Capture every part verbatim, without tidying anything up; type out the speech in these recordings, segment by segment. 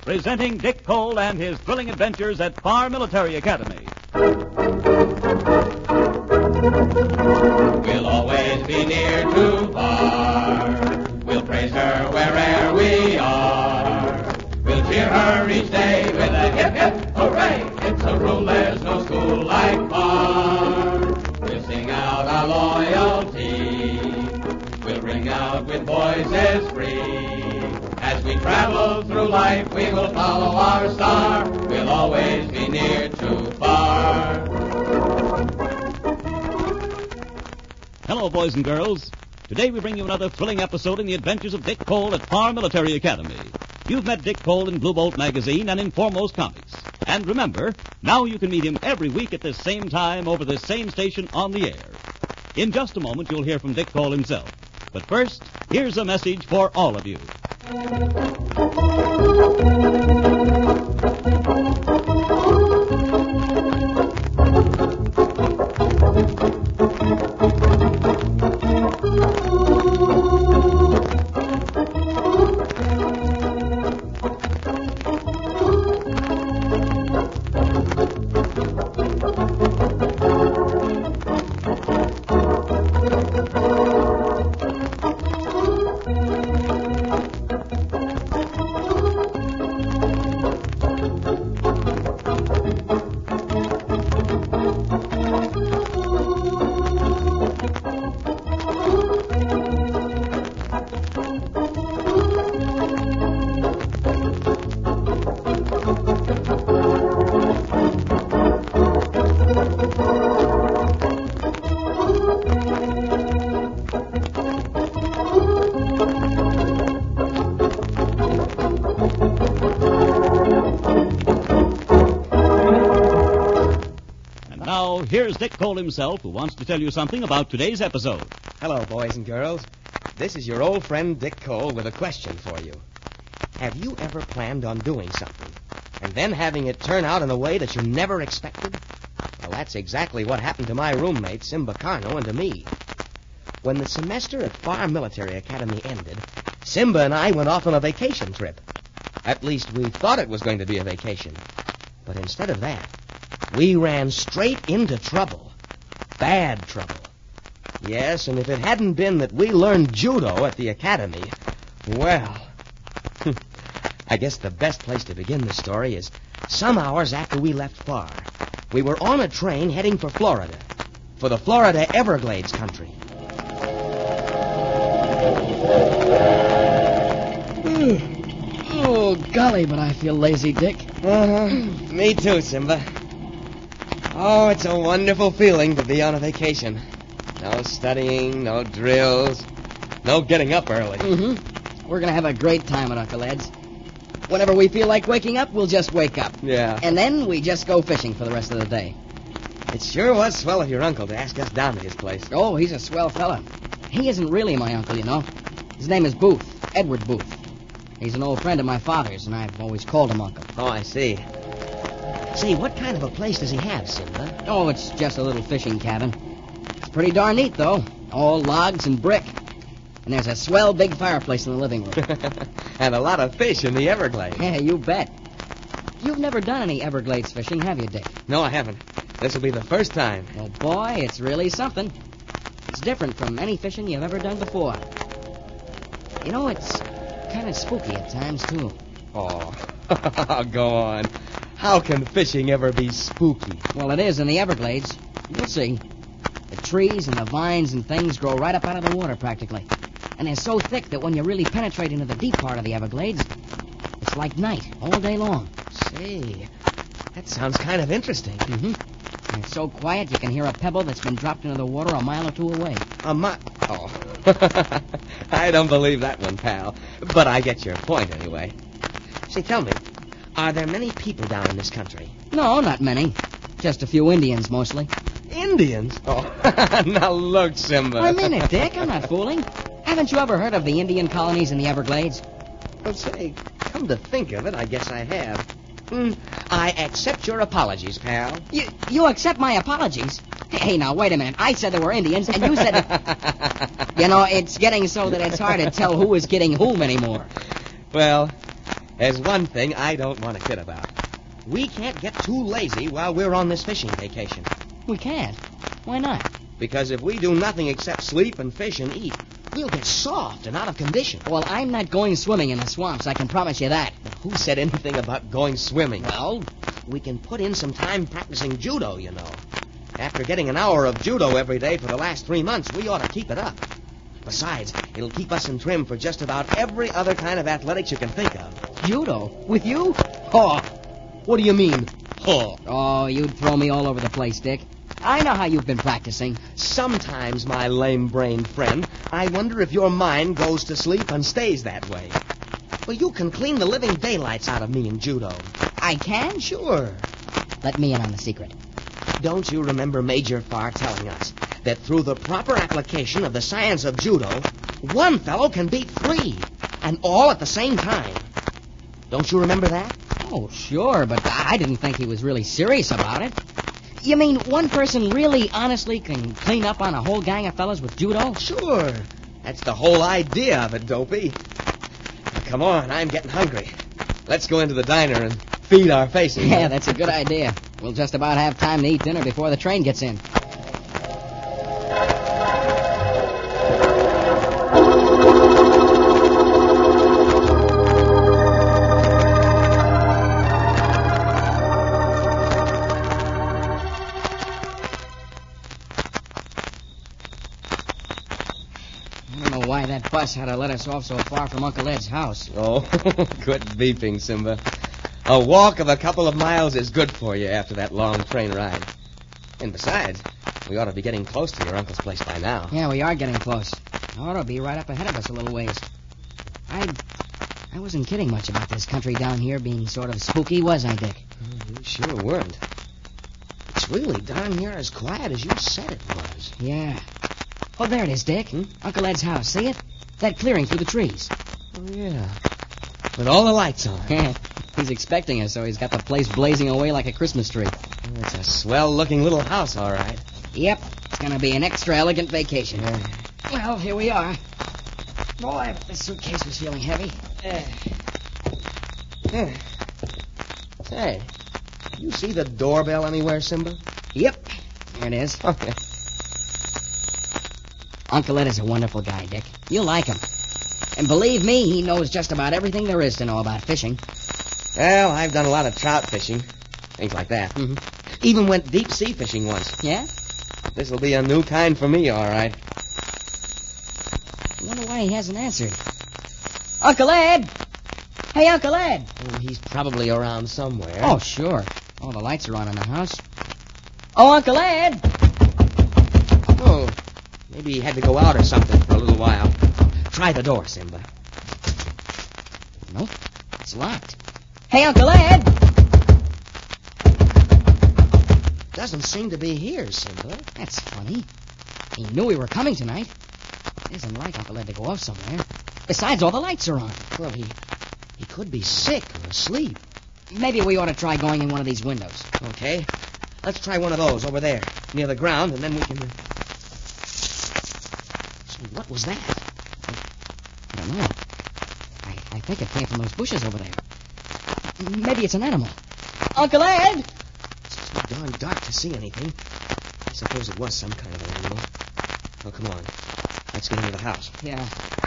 presenting Dick Cole and his thrilling adventures at Farr Military Academy. We'll always be near to Farr. We'll praise her wherever we are. We'll cheer her each day with a hip, hip, hooray. It's a rule, there's no school like Farr. We'll sing out our loyalty. We'll ring out with voices free. As we travel through life, we will follow our star. We'll always be near to Farr. Hello, boys and girls. Today we bring you another thrilling episode in the adventures of Dick Cole at Farr Military Academy. You've met Dick Cole in Blue Bolt magazine and in Foremost Comics. And remember, now you can meet him every week at this same time over this same station on the air. In just a moment, you'll hear from Dick Cole himself. But first, here's a message for all of you. Here's Dick Cole himself, who wants to tell you something about today's episode. Hello, boys and girls. This is your old friend Dick Cole with a question for you. Have you ever planned on doing something, and then having it turn out in a way that you never expected? Well, that's exactly what happened to my roommate, Simba Carno, and to me. When the semester at Farr Military Academy ended, Simba and I went off on a vacation trip. At least we thought it was going to be a vacation. But instead of that, we ran straight into trouble. Bad trouble. Yes, and if it hadn't been that we learned judo at the academy, well, I guess the best place to begin the story is some hours after we left Farr. We were on a train heading for Florida, for the Florida Everglades country. Oh, golly, but I feel lazy, Dick. Uh-huh. Me too, Simba. Oh, it's a wonderful feeling to be on a vacation. No studying, no drills, no getting up early. Mm-hmm. We're going to have a great time at Uncle Ed's. Whenever we feel like waking up, we'll just wake up. Yeah. And then we just go fishing for the rest of the day. It sure was swell of your uncle to ask us down to his place. Oh, he's a swell fella. He isn't really my uncle, you know. His name is Booth, Edward Booth. He's an old friend of my father's, and I've always called him Uncle. Oh, I see. Say, what kind of a place does he have, Simba? Oh, it's just a little fishing cabin. It's pretty darn neat, though. All logs and brick. And there's a swell big fireplace in the living room. And a lot of fish in the Everglades. Yeah, you bet. You've never done any Everglades fishing, have you, Dick? No, I haven't. This will be the first time. Well, boy, it's really something. It's different from any fishing you've ever done before. You know, it's kind of spooky at times, too. Oh, go on. How can fishing ever be spooky? Well, it is in the Everglades. You'll see. The trees and the vines and things grow right up out of the water, practically. And they're so thick that when you really penetrate into the deep part of the Everglades, it's like night all day long. Say, that sounds kind of interesting. Mm-hmm. And it's so quiet you can hear a pebble that's been dropped into the water a mile or two away. A mile? Oh. I don't believe that one, pal. But I get your point anyway. Say, tell me, are there many people down in this country? No, not many. Just a few Indians, mostly. Indians? Oh, now look, Simba. Wait a minute, Dick. I'm not fooling. Haven't you ever heard of the Indian colonies in the Everglades? Well, say, come to think of it, I guess I have. Mm, I accept your apologies, pal. You you accept my apologies? Hey, now, wait a minute. I said there were Indians, and you said that... You know, it's getting so that it's hard to tell who is kidding whom anymore. Well, There's one thing I don't want to kid about. We can't get too lazy while we're on this fishing vacation. We can't. Why not? Because if we do nothing except sleep and fish and eat, we'll get soft and out of condition. Well, I'm not going swimming in the swamps, I can promise you that. Who said anything about going swimming? Well, We can put in some time practicing judo, you know. After getting an hour of judo every day for the last three months, we ought to keep it up. Besides, it'll keep us in trim for just about every other kind of athletics you can think of. judo? With you? Oh, what do you mean? Oh. Oh, you'd throw me all over the place, Dick. I know how you've been practicing. Sometimes, my lame-brained friend, I wonder if your mind goes to sleep and stays that way. Well, you can clean the living daylights out of me in judo. I can? Sure. Let me in on the secret. Don't you remember Major Farr telling us that through the proper application of the science of judo, one fellow can beat three, and all at the same time? Don't you remember that? Oh, sure, but I didn't think he was really serious about it. You mean one person really honestly can clean up on a whole gang of fellas with judo? Sure. That's the whole idea of it, Dopey. Now, come on, I'm getting hungry. Let's go into the diner and feed our faces. Yeah, that's a good idea. We'll just about have time to eat dinner before the train gets in. I don't know why that bus had to let us off so far from Uncle Ed's house. Oh, quit beeping, Simba. A walk of a couple of miles is good for you after that long train ride. And besides, we ought to be getting close to your uncle's place by now. Yeah, we are getting close. Ought to be right up ahead of us a little ways. I I wasn't kidding much about this country down here being sort of spooky, was I, Dick? You sure weren't. It's really down here as quiet as you said it was. Yeah. Oh, there it is, Dick. Hmm? Uncle Ed's house. See it? That clearing through the trees. Oh, yeah. With all the lights on. He's expecting us, so he's got the place blazing away like a Christmas tree. It's a swell-looking little house, all right. Yep. It's going to be an extra elegant vacation. Yeah. Well, here we are. Boy, the suitcase was feeling heavy. Yeah. Say, you see the doorbell anywhere, Simba? Yep. There it is. Okay. Uncle Ed is a wonderful guy, Dick. You'll like him. And believe me, he knows just about everything there is to know about fishing. Well, I've done a lot of trout fishing. Things like that. Mm-hmm. Even went deep-sea fishing once. Yeah? This'll be a new kind for me, all right. I wonder why he hasn't answered. Uncle Ed! Hey, Uncle Ed! Oh, he's probably around somewhere. Oh, sure. All the lights are on in the house. Oh, Uncle Ed! Oh, maybe he had to go out or something for a little while. Try the door, Simba. Nope. It's locked. Hey, Uncle Ed! Doesn't seem to be here, Simba. That's funny. He knew we were coming tonight. It isn't like Uncle Ed to go off somewhere. Besides, all the lights are on. Well, he, he could be sick or asleep. Maybe we ought to try going in one of these windows. Okay. Let's try one of those over there, near the ground, and then we can... Say, what was that? I don't know. I, I think it came from those bushes over there. Maybe it's an animal. Uncle Ed! It's too darn dark to see anything. I suppose it was some kind of an animal. Oh, come on. Let's get into the house. Yeah.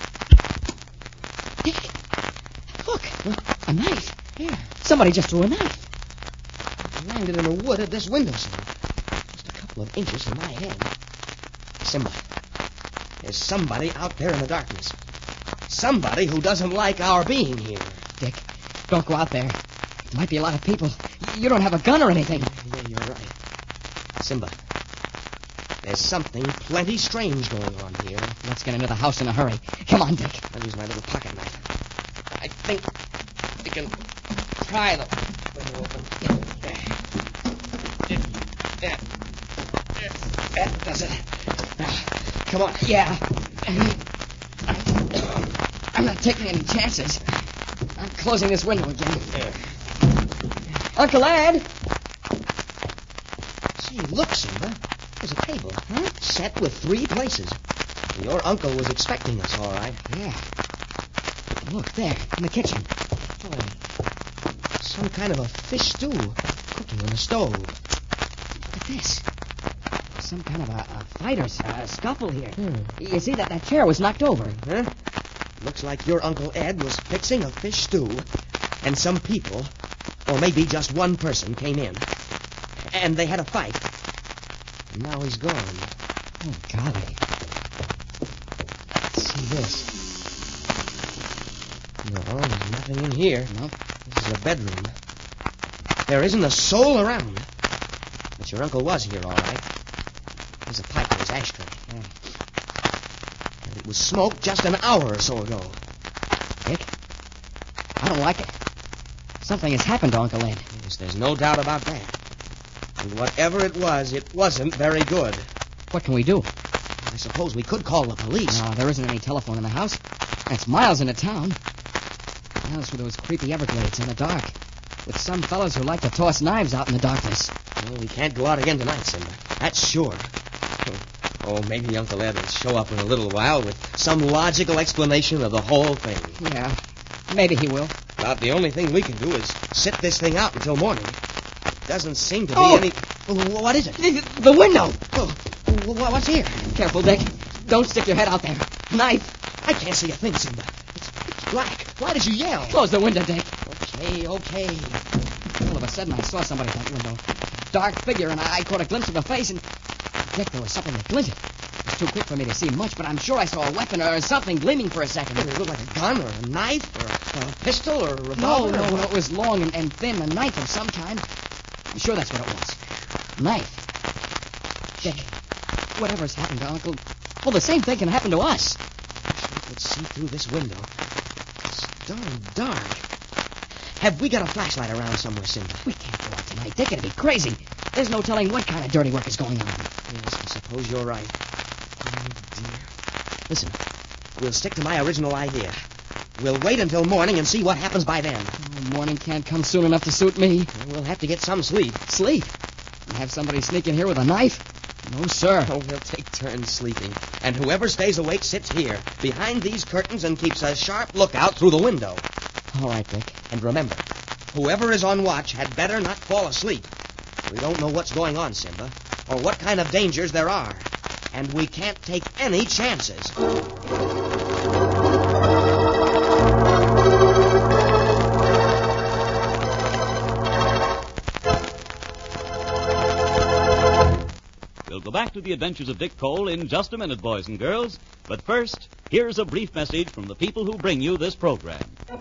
Dick, look, a knife. Yeah. Somebody just threw a knife. It landed in the wood at this windowsill. Just a couple of inches from my head. Simba, there's somebody out there in the darkness. Somebody who doesn't like our being here. Dick, don't go out there. There might be a lot of people. You don't have a gun or anything. Yeah, you're right. Simba, there's something plenty strange going on here. Let's get into the house in a hurry. Come on, Dick. I'll use my little pocket knife. I think we can pry the window open. That, that does it. Now, come on. Yeah. I'm not taking any chances. I'm closing this window again. Uncle Ed! See, look, Simba. There's a table, huh? Set with three places. Your uncle was expecting us, all right. Yeah. Look, there, in the kitchen. Oh, some kind of a fish stew cooking on the stove. Look at this. Some kind of a, a fighter's uh, scuffle here. Hmm. You see that that chair was knocked over. Huh? Looks like your Uncle Ed was fixing a fish stew, and some people, or maybe just one person, came in. And they had a fight. And now he's gone. Oh, golly. Let's see this. No, there's nothing in here. No. This is a bedroom. There isn't a soul around. But your uncle was here, all right. There's a pipe in his ashtray. Yeah. And it was smoked just an hour or so ago. Dick, I don't like it. Something has happened to Uncle Ed. Yes, there's no doubt about that. And whatever it was, it wasn't very good. What can we do? I suppose we could call the police. No, there isn't any telephone in the house. It's miles into town. Miles through those creepy Everglades in the dark. With some fellows who like to toss knives out in the darkness. Well, we can't go out again tonight, Simba. That's sure. Oh, maybe Uncle Ed will show up in a little while with some logical explanation of the whole thing. Yeah, maybe he will. About the only thing we can do is sit this thing out until morning. Doesn't seem to be Oh! any... Oh, what is it? The, the window! Oh, wh- what's here? Careful, Dick. Don't stick your head out there. Knife. I can't see a thing, Simba. It's pitch black. Why did you yell? Close the window, Dick. Okay, okay. All of a sudden, I saw somebody at that window. Dark figure, and I, I caught a glimpse of a face, and... Dick, there was something that glinted. It was too quick for me to see much, but I'm sure I saw a weapon or something gleaming for a second. It looked like a gun or a knife or a, or a pistol or a No, revolver. no, or no, what? it was long and, and thin, a knife of some kind. I'm sure that's what it was. Knife. Dick, whatever's happened to Uncle... Well, the same thing can happen to us. We could see through this window. It's darn dark. Have we got a flashlight around somewhere, Simba? We can't go out tonight, Dick. It'd be crazy. There's no telling what kind of dirty work is going on. Yes, I suppose you're right. Oh, dear. Listen, we'll stick to my original idea. We'll wait until morning and see what happens by then. Oh, morning can't come soon enough to suit me. We'll have to get some sleep. Sleep? And have somebody sneak in here with a knife? No, sir. Oh, we'll take turns sleeping. And whoever stays awake sits here, behind these curtains, and keeps a sharp lookout through the window. All right, Dick. And remember, whoever is on watch had better not fall asleep. We don't know what's going on, Simba, or what kind of dangers there are. And we can't take any chances. We'll go back to the adventures of Dick Cole in just a minute, boys and girls. But first, here's a brief message from the people who bring you this program.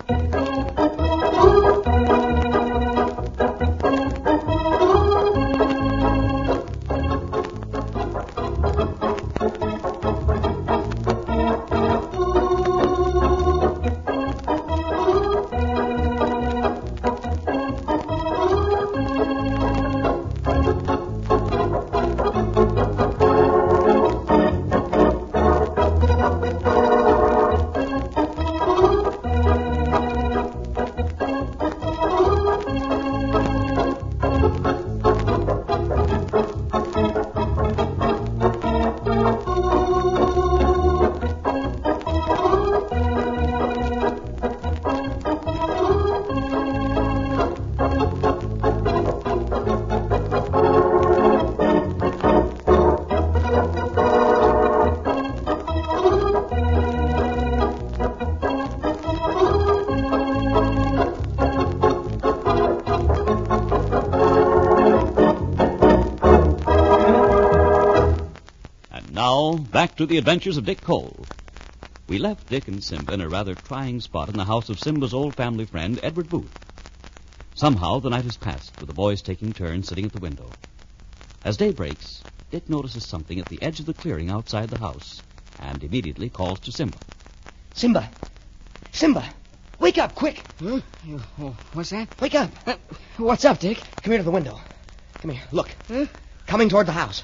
Now, back to the adventures of Dick Cole. We left Dick and Simba in a rather trying spot in the house of Simba's old family friend, Edward Booth. Somehow the night has passed, with the boys taking turns sitting at the window. As day breaks, Dick notices something at the edge of the clearing outside the house, and immediately calls to Simba. Simba! Simba! Wake up, quick! Huh? Oh, what's that? Wake up! Uh, what's up, Dick? Come here to the window. Come here. Look. Huh? Coming toward the house.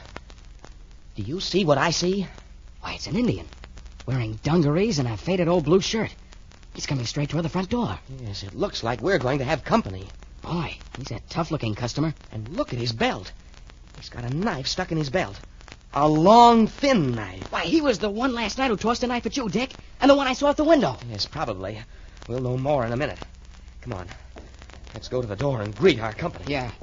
Do you see what I see? Why, it's an Indian. Wearing dungarees and a faded old blue shirt. He's coming straight toward the front door. Yes, it looks like we're going to have company. Boy, he's a tough-looking customer. And look at his belt. He's got a knife stuck in his belt. A long, thin knife. Why, he was the one last night who tossed a knife at you, Dick. And the one I saw out the window. Yes, probably. We'll know more in a minute. Come on. Let's go to the door and greet our company. Yeah.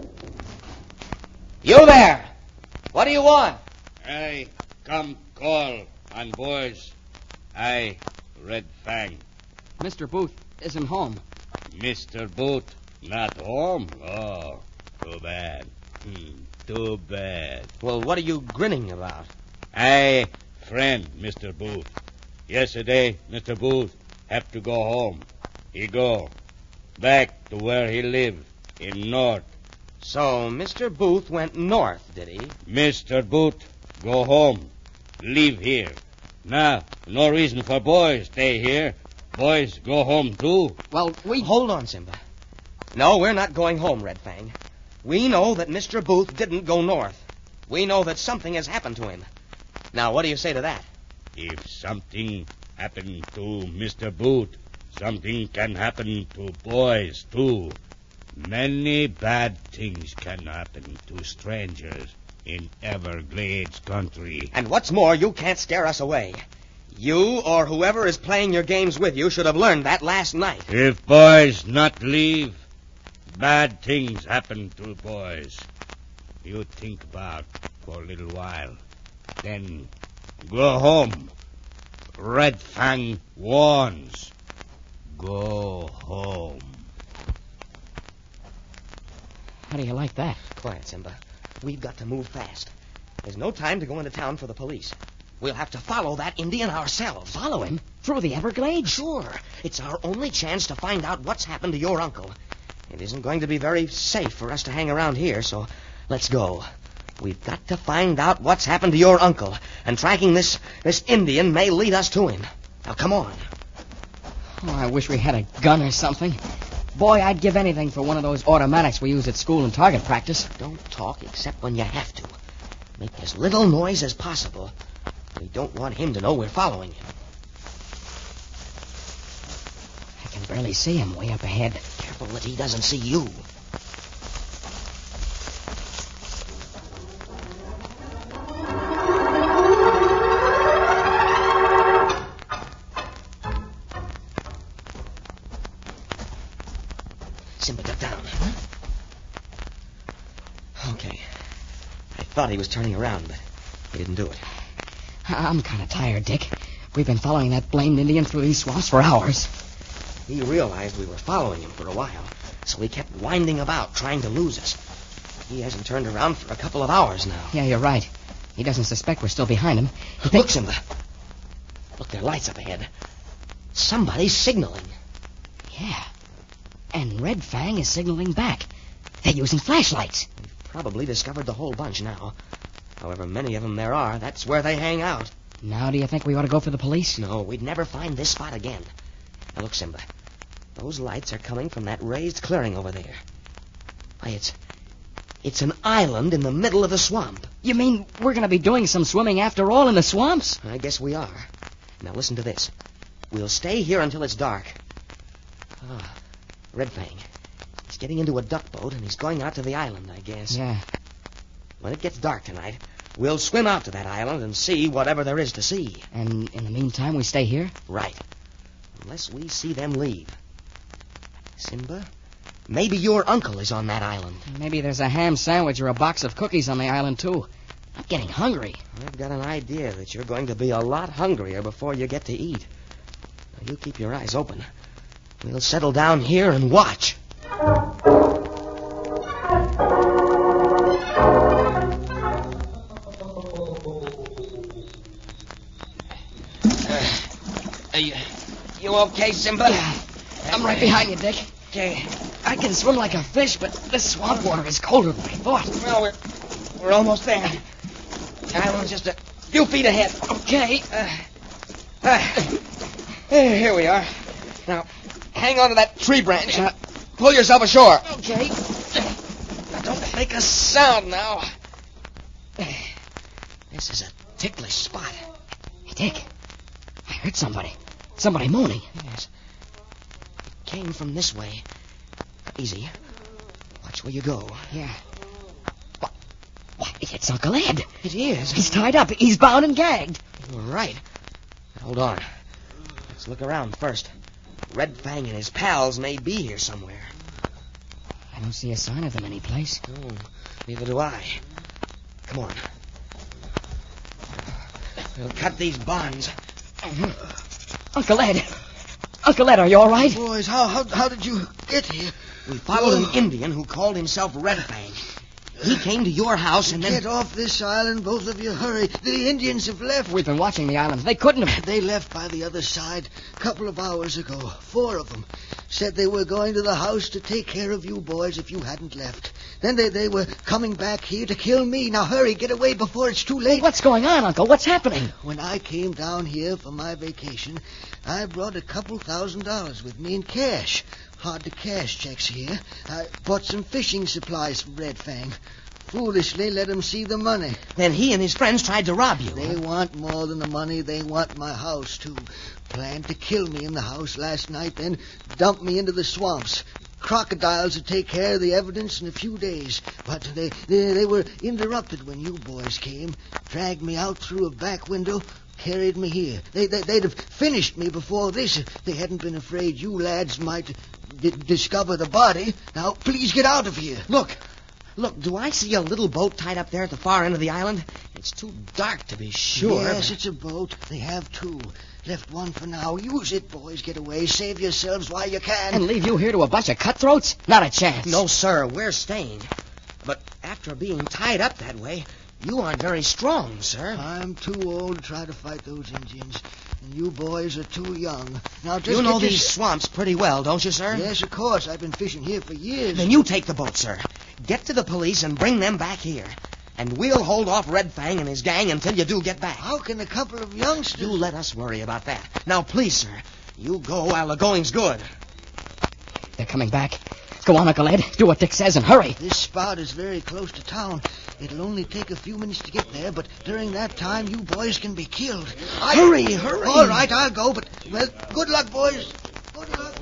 You there! What do you want? I come call on boys. I, Red Fang. Mister Booth isn't home. Mister Booth not home? Oh, too bad. Hmm, too bad. Well, what are you grinning about? I friend Mister Booth. Yesterday, Mister Booth have to go home. He go back to where he lived in North. So, Mister Booth went north, did he? Mister Booth go home. Leave here. Now, no reason for boys stay here. Boys go home too. Well, we... Hold on, Simba. No, we're not going home, Red Fang. We know that Mister Booth didn't go north. We know that something has happened to him. Now, what do you say to that? If something happened to Mister Booth, something can happen to boys too. Many bad things can happen to strangers in Everglades country. And what's more, you can't scare us away. You or whoever is playing your games with you should have learned that last night. If boys not leave, bad things happen to boys. You think about for a little while. Then go home. Red Fang warns. Go home. How do you like that? Quiet, Simba. We've got to move fast. There's no time to go into town for the police. We'll have to follow that Indian ourselves. Follow him? Through the Everglades? Sure. It's our only chance to find out what's happened to your uncle. It isn't going to be very safe for us to hang around here, so let's go. We've got to find out what's happened to your uncle, and tracking this, this Indian may lead us to him. Now, come on. Oh, I wish we had a gun or something. Boy, I'd give anything for one of those automatics we use at school in target practice. Don't talk except when you have to. Make as little noise as possible. We don't want him to know we're following him. I can barely see him way up ahead. Careful that he doesn't see you. Simba, duck down. Okay. I thought he was turning around, but he didn't do it. I'm kind of tired, Dick. We've been following that blamed Indian through these swamps for hours. He realized we were following him for a while, so he kept winding about, trying to lose us. He hasn't turned around for a couple of hours now. Yeah, you're right. He doesn't suspect we're still behind him. He Look, thinks... Simba. Look, there are lights up ahead. Somebody's signaling. Yeah. And Red Fang is signaling back. They're using flashlights. We've probably discovered the whole bunch now. However many of them there are, that's where they hang out. Now do you think we ought to go for the police? No, we'd never find this spot again. Now look, Simba. Those lights are coming from that raised clearing over there. Why, it's... It's an island in the middle of the swamp. You mean we're going to be doing some swimming after all in the swamps? I guess we are. Now listen to this. We'll stay here until it's dark. Ah, Red Fang. He's getting into a duck boat, and he's going out to the island, I guess. Yeah. When it gets dark tonight, we'll swim out to that island and see whatever there is to see. And in the meantime, we stay here? Right. Unless we see them leave. Simba, maybe your uncle is on that island. Maybe there's a ham sandwich or a box of cookies on the island, too. I'm getting hungry. I've got an idea that you're going to be a lot hungrier before you get to eat. Now, you keep your eyes open. We'll settle down here and watch. Are you, you okay, Simba? Yeah. I'm right behind you, Dick. Okay. I can swim like a fish, but this swamp water is colder than I thought. Well, we're, we're almost there. The island's just a few feet ahead. Okay. Uh, uh, here we are. Now, hang on to that tree branch and pull yourself ashore. Okay. Now, don't make a sound now. This is a ticklish spot. Hey, Dick. I heard somebody. Somebody moaning. Yes. It came from this way. Easy. Watch where you go. Yeah. What? What? It's Uncle Ed. It is. He's tied up. He's bound and gagged. You're right. Hold on. Let's look around first. Red Fang and his pals may be here somewhere. don't see a sign of them anyplace. Oh, neither do I. Come on. We'll cut these bonds. Uncle Ed! Uncle Ed, are you all right? Boys, how, how, how did you get here? We followed an Indian who called himself Red Fang. He came to your house and then... Get off this island, both of you. Hurry. The Indians have left. We've been watching the island. They couldn't have... They left by the other side a couple of hours ago. Four of them. Said they were going to the house to take care of you boys if you hadn't left. Then they, they were coming back here to kill me. Now hurry, get away before it's too late. What's going on, Uncle? What's happening? When I came down here for my vacation, I brought a couple thousand dollars with me in cash. Hard to cash checks here. I bought some fishing supplies from Red Fang. Foolishly let him see the money. Then he and his friends tried to rob you. They want more than the money. They want my house, too. Planned to kill me in the house last night, then dump me into the swamps. Crocodiles would take care of the evidence in a few days. But they, they, they were interrupted when you boys came. Dragged me out through a back window. Carried me here. They, they, they'd have finished me before this if they hadn't been afraid you lads might d- discover the body. Now, please get out of here. Look. Look, do I see a little boat tied up there at the far end of the island? It's too dark to be sure. Yes, it's a boat. They have two. Left one for now. Use it, boys. Get away. Save yourselves while you can. And leave you here to a bunch of cutthroats? Not a chance. No, sir. We're staying. But after being tied up that way, you aren't very strong, sir. I'm too old to try to fight those Indians. And you boys are too young. Now, just You know get these your... swamps pretty well, don't you, sir? Yes, of course. I've been fishing here for years. Then you take the boat, sir. Get to the police and bring them back here. And we'll hold off Red Fang and his gang until you do get back. How can a couple of youngsters... You let us worry about that. Now, please, sir, you go while the going's good. They're coming back. Go on, Uncle Ed. Do what Dick says and hurry. This spot is very close to town. It'll only take a few minutes to get there, but during that time, you boys can be killed. I... Hurry, hurry. All right, I'll go, but, well, good luck, boys. Good luck.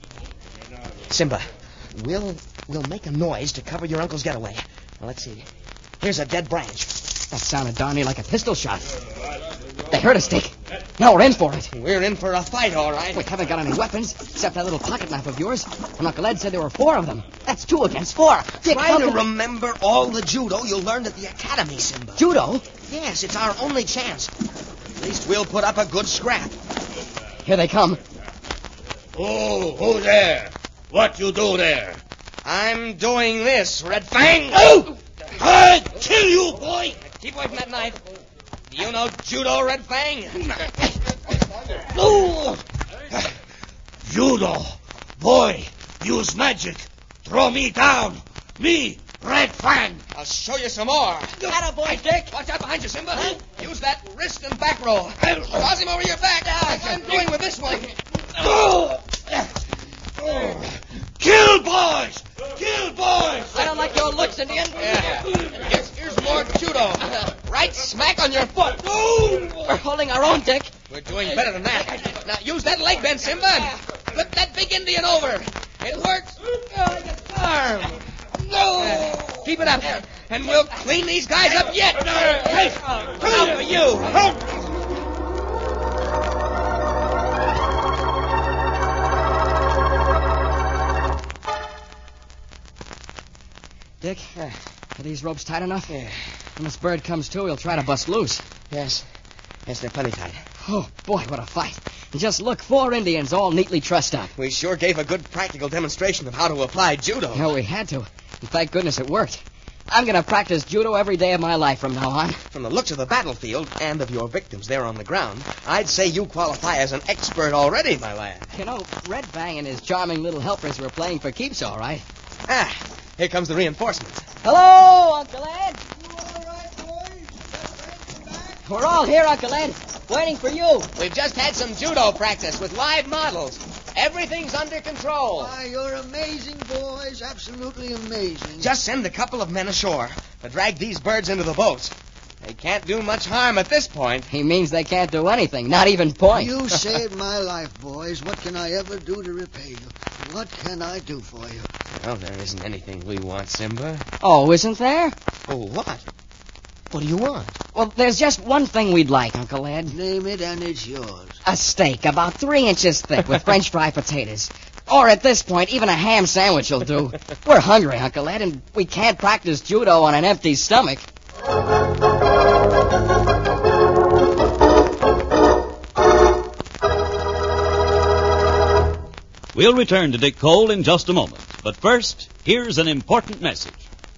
Simba, we'll we'll make a noise to cover your uncle's getaway. Now, let's see. Here's a dead branch. That sounded darn near like a pistol shot. They heard us, Dick. Now we're in for it. We're in for a fight, all right. We haven't got any weapons, except that little pocket knife of yours. And Uncle Ed said there were four of them. That's two against four. Dick, Try how to can we- remember all the judo you learned at the academy, Simba. Judo? Yes, it's our only chance. At least we'll put up a good scrap. Here they come. Oh, who there? What you do there? I'm doing this, Red Fang. Oh! I kill you, boy! Keep away from that knife. Do you know judo, Red Fang? No! Judo. Boy, use magic. Throw me down. Me, Red Fang. I'll show you some more. Atta boy, Dick. Watch out behind you, Simba. Use that wrist and back roll. Toss him over your back. Like I'm doing with this one. Oh! Kill, boys! Kill, boys! I don't like your looks, Indian. Yeah. Here's, here's more judo. Right smack on your foot. We're holding our own, Dick. We're doing better than that. Now use that leg bend, Simba, and flip that big Indian over. It works. Arm. No. Keep it up, and we'll clean these guys up yet. Hey, out for you. Dick, are these ropes tight enough? Yeah. When this bird comes to, he'll try to bust loose. Yes. Yes, they're plenty tight. Oh, boy, what a fight. And just look, four Indians all neatly trussed up. We sure gave a good practical demonstration of how to apply judo. No, we had to. And thank goodness it worked. I'm going to practice judo every day of my life from now on. From the looks of the battlefield and of your victims there on the ground, I'd say you qualify as an expert already, my lad. You know, Red Fang and his charming little helpers were playing for keeps, all right. Ah, here comes the reinforcements. Hello, Uncle Ed. You all right, boys? We're all here, Uncle Ed, waiting for you. We've just had some judo practice with live models. Everything's under control. Why, you're amazing, boys. Absolutely amazing. Just send a couple of men ashore to drag these birds into the boats. They can't do much harm at this point. He means they can't do anything, not even point. You saved my life, boys. What can I ever do to repay you? What can I do for you? Well, there isn't anything we want, Simba. Oh, isn't there? Oh, what? What do you want? Well, there's just one thing we'd like, Uncle Ed. Name it and it's yours. A steak about three inches thick with French fry potatoes. Or at this point, even a ham sandwich will do. We're hungry, Uncle Ed, and we can't practice judo on an empty stomach. We'll return to Dick Cole in just a moment. But first, here's an important message.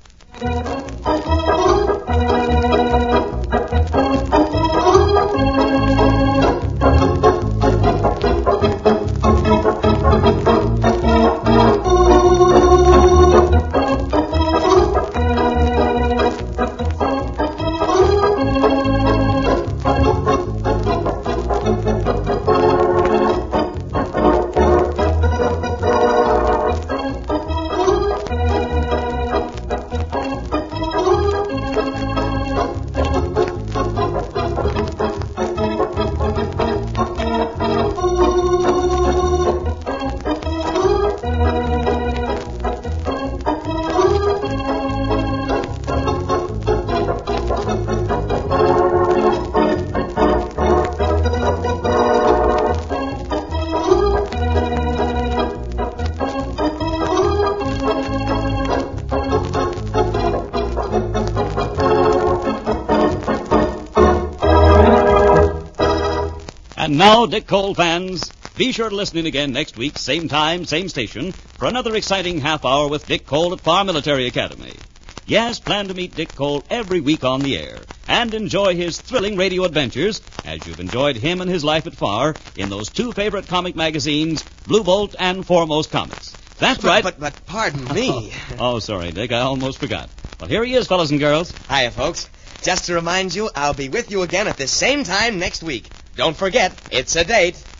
And now, Dick Cole fans, be sure to listen in again next week, same time, same station, for another exciting half hour with Dick Cole at Farr Military Academy. Yes, plan to meet Dick Cole every week on the air and enjoy his thrilling radio adventures as you've enjoyed him and his life at Farr in those two favorite comic magazines, Blue Bolt and Foremost Comics. That's but, right. But, but, pardon me. Oh, oh, sorry, Dick. I almost forgot. Well, here he is, fellas and girls. Hiya, folks. Just to remind you, I'll be with you again at the same time next week. Don't forget, it's a date.